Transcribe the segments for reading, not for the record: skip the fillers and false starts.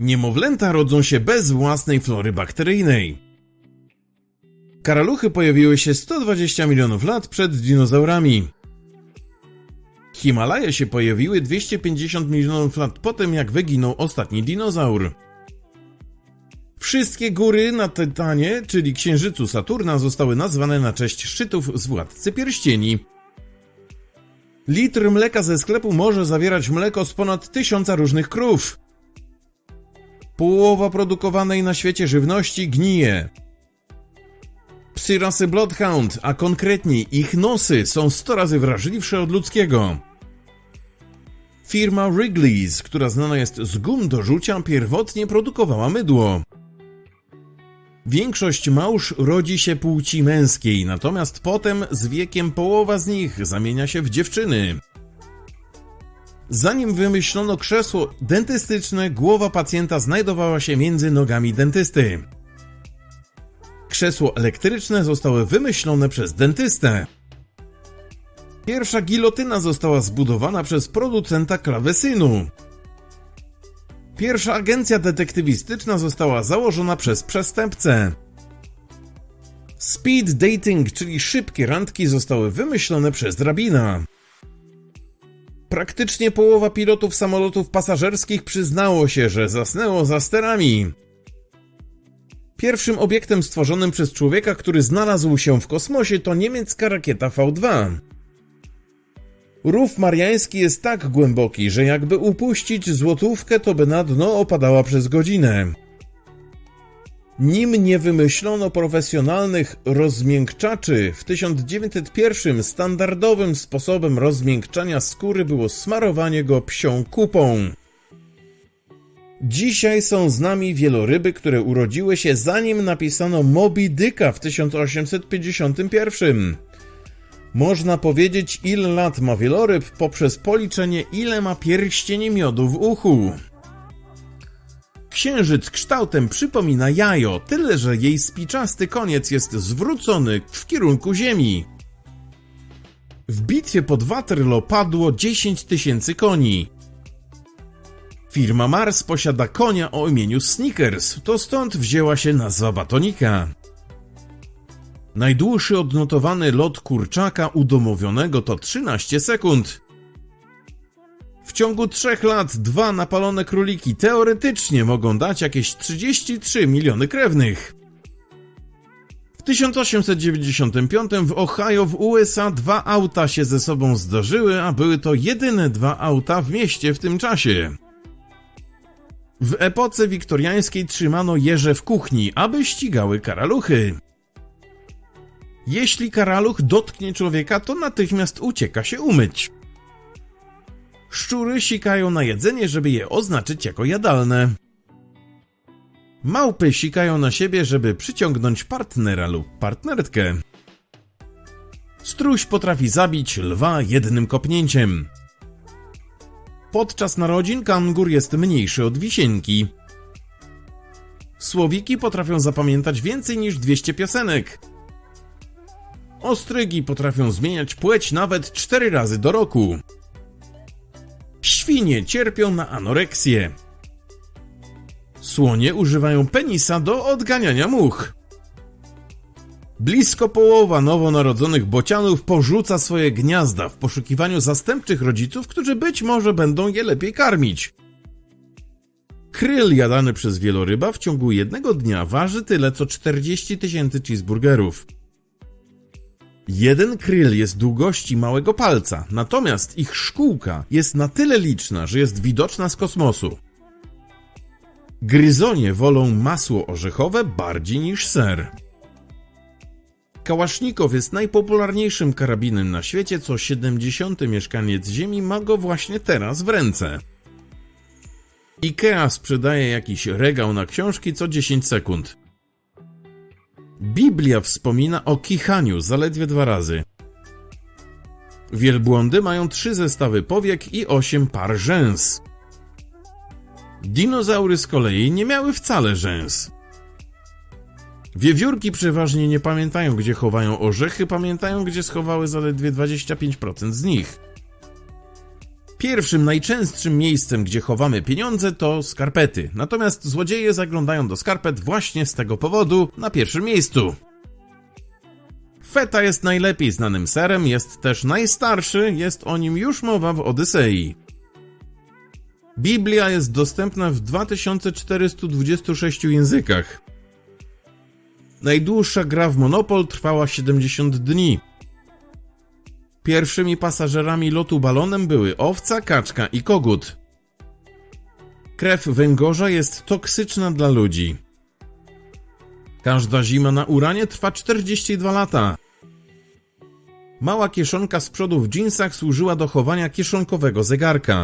Niemowlęta rodzą się bez własnej flory bakteryjnej. Karaluchy pojawiły się 120 milionów lat przed dinozaurami. Himalaje się pojawiły 250 milionów lat po tym, jak wyginął ostatni dinozaur. Wszystkie góry na Tytanie, czyli księżycu Saturna, zostały nazwane na cześć szczytów z Władcy Pierścieni. Litr mleka ze sklepu może zawierać mleko z ponad 1000 różnych krów. Połowa produkowanej na świecie żywności gnije. Psy rasy Bloodhound, a konkretniej ich nosy, są 100 razy wrażliwsze od ludzkiego. Firma Wrigley's, która znana jest z gum do rzucia, pierwotnie produkowała mydło. Większość małż rodzi się płci męskiej, natomiast potem z wiekiem połowa z nich zamienia się w dziewczyny. Zanim wymyślono krzesło dentystyczne, głowa pacjenta znajdowała się między nogami dentysty. Krzesło elektryczne zostało wymyślone przez dentystę. Pierwsza gilotyna została zbudowana przez producenta klawesynu. Pierwsza agencja detektywistyczna została założona przez przestępcę. Speed dating, czyli szybkie randki, zostały wymyślone przez rabina. Praktycznie połowa pilotów samolotów pasażerskich przyznało się, że zasnęło za sterami. Pierwszym obiektem stworzonym przez człowieka, który znalazł się w kosmosie, to niemiecka rakieta V2. Rów mariański jest tak głęboki, że jakby upuścić złotówkę, to by na dno opadała przez godzinę. Nim nie wymyślono profesjonalnych rozmiękczaczy, w 1901 standardowym sposobem rozmiękczania skóry było smarowanie go psią kupą. Dzisiaj są z nami wieloryby, które urodziły się zanim napisano Moby Dicka w 1851. Można powiedzieć, ile lat ma wieloryb poprzez policzenie, ile ma pierścieni miodu w uchu. Księżyc kształtem przypomina jajo, tyle że jej spiczasty koniec jest zwrócony w kierunku Ziemi. W bitwie pod Waterloo padło 10 000 koni. Firma Mars posiada konia o imieniu Snickers, to stąd wzięła się nazwa batonika. Najdłuższy odnotowany lot kurczaka udomowionego to 13 sekund. W ciągu 3 lat 2 napalone króliki teoretycznie mogą dać jakieś 33 miliony krewnych. W 1895 w Ohio w USA 2 auta się ze sobą zdarzyły, a były to jedyne 2 auta w mieście w tym czasie. W epoce wiktoriańskiej trzymano jeże w kuchni, aby ścigały karaluchy. Jeśli karaluch dotknie człowieka, to natychmiast ucieka się umyć. Szczury sikają na jedzenie, żeby je oznaczyć jako jadalne. Małpy sikają na siebie, żeby przyciągnąć partnera lub partnerkę. Struś potrafi zabić lwa jednym kopnięciem. Podczas narodzin kangur jest mniejszy od wisienki. Słowiki potrafią zapamiętać więcej niż 200 piosenek. Ostrygi potrafią zmieniać płeć nawet 4 razy do roku. Świnie cierpią na anoreksję. Słonie używają penisa do odganiania much. Blisko połowa nowonarodzonych bocianów porzuca swoje gniazda w poszukiwaniu zastępczych rodziców, którzy być może będą je lepiej karmić. Kryl jadany przez wieloryba w ciągu jednego dnia waży tyle co 40 000 cheeseburgerów. Jeden kryl jest długości małego palca, natomiast ich szkółka jest na tyle liczna, że jest widoczna z kosmosu. Gryzonie wolą masło orzechowe bardziej niż ser. Kałasznikow jest najpopularniejszym karabinem na świecie, co 70. mieszkaniec Ziemi ma go właśnie teraz w ręce. IKEA sprzedaje jakiś regał na książki co 10 sekund. Biblia wspomina o kichaniu zaledwie 2 razy. Wielbłądy mają 3 zestawy powiek i 8 par rzęs. Dinozaury z kolei nie miały wcale rzęs. Wiewiórki przeważnie nie pamiętają, gdzie chowają orzechy, pamiętają, gdzie schowały zaledwie 25% z nich. Pierwszym, najczęstszym miejscem, gdzie chowamy pieniądze, to skarpety. Natomiast złodzieje zaglądają do skarpet właśnie z tego powodu na pierwszym miejscu. Feta jest najlepiej znanym serem, jest też najstarszy, jest o nim już mowa w Odysei. Biblia jest dostępna w 2426 językach. Najdłuższa gra w Monopol trwała 70 dni. Pierwszymi pasażerami lotu balonem były owca, kaczka i kogut. Krew węgorza jest toksyczna dla ludzi. Każda zima na Uranie trwa 42 lata. Mała kieszonka z przodu w dżinsach służyła do chowania kieszonkowego zegarka.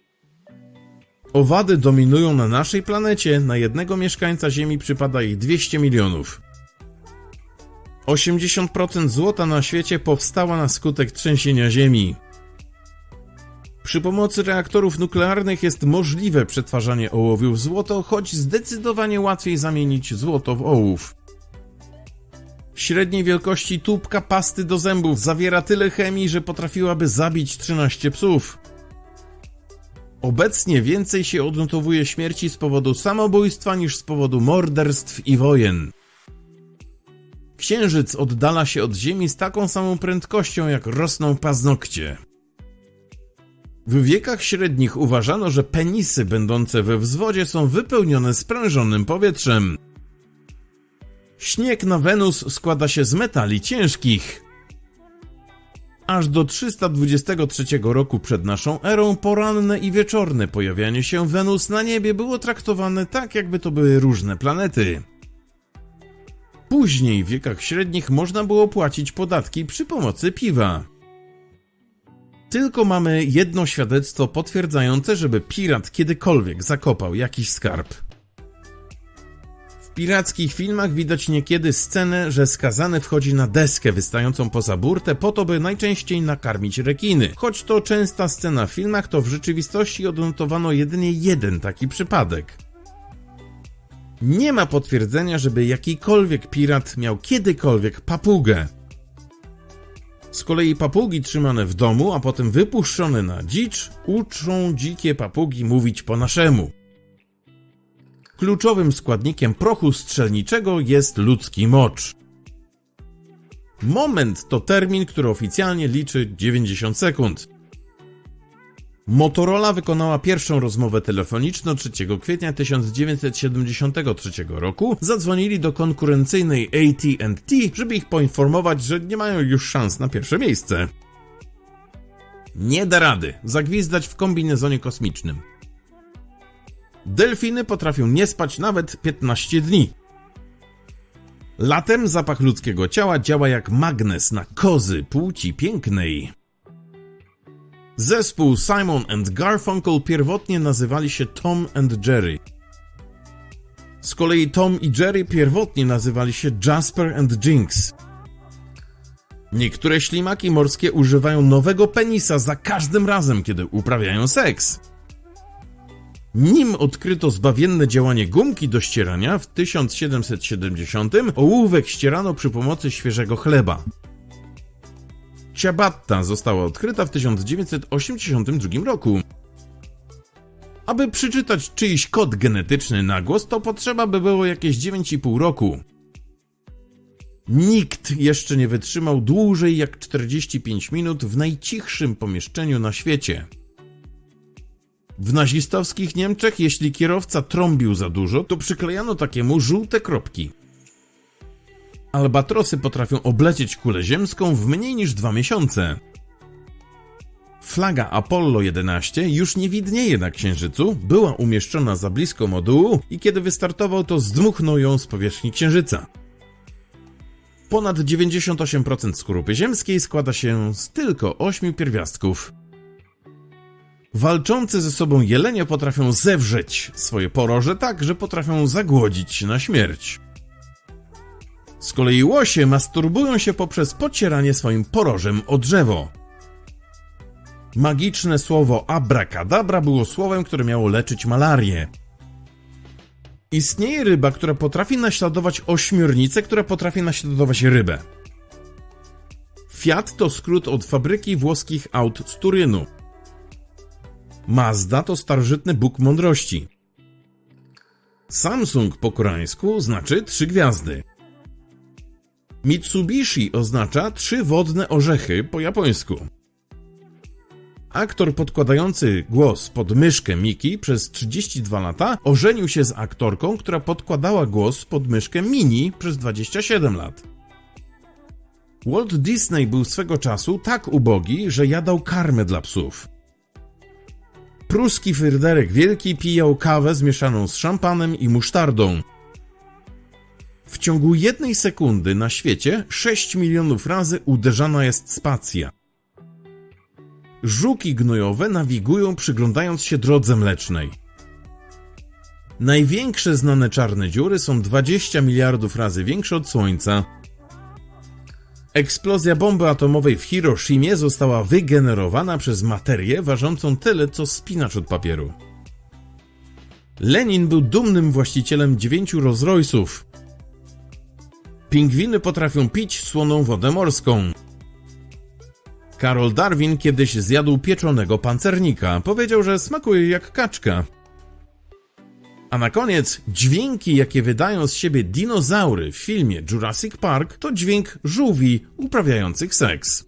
Owady dominują na naszej planecie, na jednego mieszkańca Ziemi przypada ich 200 milionów. 80% złota na świecie powstała na skutek trzęsienia Ziemi. Przy pomocy reaktorów nuklearnych jest możliwe przetwarzanie ołowiu w złoto, choć zdecydowanie łatwiej zamienić złoto w ołów. Średniej wielkości tubka pasty do zębów zawiera tyle chemii, że potrafiłaby zabić 13 psów. Obecnie więcej się odnotowuje śmierci z powodu samobójstwa niż z powodu morderstw i wojen. Księżyc oddala się od Ziemi z taką samą prędkością, jak rosną paznokcie. W wiekach średnich uważano, że penisy będące we wzwodzie są wypełnione sprężonym powietrzem. Śnieg na Wenus składa się z metali ciężkich. Aż do 323 roku przed naszą erą poranne i wieczorne pojawianie się Wenus na niebie było traktowane tak, jakby to były różne planety. Później w wiekach średnich można było płacić podatki przy pomocy piwa. Tylko mamy jedno świadectwo potwierdzające, żeby pirat kiedykolwiek zakopał jakiś skarb. W pirackich filmach widać niekiedy scenę, że skazany wchodzi na deskę wystającą poza burtę po to, by najczęściej nakarmić rekiny. Choć to częsta scena w filmach, to w rzeczywistości odnotowano jedynie jeden taki przypadek. Nie ma potwierdzenia, żeby jakikolwiek pirat miał kiedykolwiek papugę. Z kolei papugi trzymane w domu, a potem wypuszczone na dzicz, uczą dzikie papugi mówić po naszemu. Kluczowym składnikiem prochu strzelniczego jest ludzki mocz. Moment to termin, który oficjalnie liczy 90 sekund. Motorola wykonała pierwszą rozmowę telefoniczną 3 kwietnia 1973 roku. Zadzwonili do konkurencyjnej AT&T, żeby ich poinformować, że nie mają już szans na pierwsze miejsce. Nie da rady zagwizdać w kombinezonie kosmicznym. Delfiny potrafią nie spać nawet 15 dni. Latem zapach ludzkiego ciała działa jak magnes na kozy płci pięknej. Zespół Simon & Garfunkel pierwotnie nazywali się Tom & Jerry. Z kolei Tom i Jerry pierwotnie nazywali się Jasper & Jinx. Niektóre ślimaki morskie używają nowego penisa za każdym razem, kiedy uprawiają seks. Nim odkryto zbawienne działanie gumki do ścierania, w 1770 ołówek ścierano przy pomocy świeżego chleba. Ciabatta została odkryta w 1982 roku. Aby przeczytać czyjś kod genetyczny na głos, to potrzeba by było jakieś 9,5 roku. Nikt jeszcze nie wytrzymał dłużej jak 45 minut w najcichszym pomieszczeniu na świecie. W nazistowskich Niemczech, jeśli kierowca trąbił za dużo, to przyklejano takiemu żółte kropki. Albatrosy potrafią oblecieć kulę ziemską w mniej niż 2 miesiące. Flaga Apollo 11 już nie widnieje na Księżycu, była umieszczona za blisko modułu i kiedy wystartował, to zdmuchnął ją z powierzchni Księżyca. Ponad 98% skorupy ziemskiej składa się z tylko 8 pierwiastków. Walczące ze sobą jelenie potrafią zewrzeć swoje poroże tak, że potrafią zagłodzić się na śmierć. Z kolei łosie masturbują się poprzez pocieranie swoim porożem o drzewo. Magiczne słowo abracadabra było słowem, które miało leczyć malarię. Istnieje ryba, która potrafi naśladować ośmiornicę, która potrafi naśladować rybę. Fiat to skrót od fabryki włoskich aut z Turynu. Mazda to starożytny Bóg mądrości. Samsung po koreańsku znaczy 3 gwiazdy. Mitsubishi oznacza 3 wodne orzechy po japońsku. Aktor podkładający głos pod myszkę Miki przez 32 lata ożenił się z aktorką, która podkładała głos pod myszkę Mini przez 27 lat. Walt Disney był swego czasu tak ubogi, że jadał karmę dla psów. Pruski Fryderyk Wielki pijał kawę zmieszaną z szampanem i musztardą. W ciągu 1 sekundy na świecie 6 milionów razy uderzana jest spacja. Żuki gnojowe nawigują, przyglądając się drodze mlecznej. Największe znane czarne dziury są 20 miliardów razy większe od Słońca. Eksplozja bomby atomowej w Hiroshimie została wygenerowana przez materię ważącą tyle, co spinacz od papieru. Lenin był dumnym właścicielem 9 Rolls-Royce'ów. Pingwiny potrafią pić słoną wodę morską. Karol Darwin kiedyś zjadł pieczonego pancernika. Powiedział, że smakuje jak kaczka. A na koniec, dźwięki, jakie wydają z siebie dinozaury w filmie Jurassic Park, to dźwięk żółwi uprawiających seks.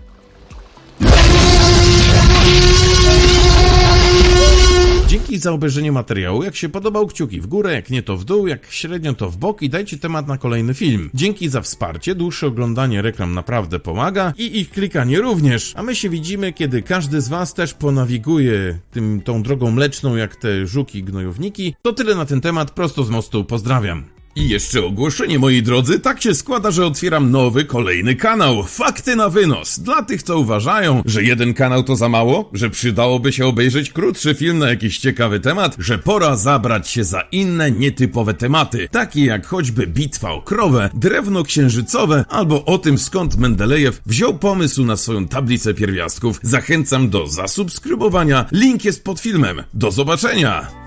Dzięki za obejrzenie materiału. Jak się podobał, kciuki w górę, jak nie to w dół, jak średnio to w bok i dajcie temat na kolejny film. Dzięki za wsparcie, dłuższe oglądanie reklam naprawdę pomaga i ich klikanie również. A my się widzimy, kiedy każdy z was też ponawiguje tą drogą mleczną jak te żuki gnojowniki. To tyle na ten temat, prosto z mostu, pozdrawiam. I jeszcze ogłoszenie, moi drodzy, tak się składa, że otwieram nowy, kolejny kanał. Fakty na wynos. Dla tych, co uważają, że jeden kanał to za mało, że przydałoby się obejrzeć krótszy film na jakiś ciekawy temat, że pora zabrać się za inne, nietypowe tematy, takie jak choćby bitwa o krowę, drewno księżycowe, albo o tym, skąd Mendelejew wziął pomysł na swoją tablicę pierwiastków. Zachęcam do zasubskrybowania. Link jest pod filmem. Do zobaczenia!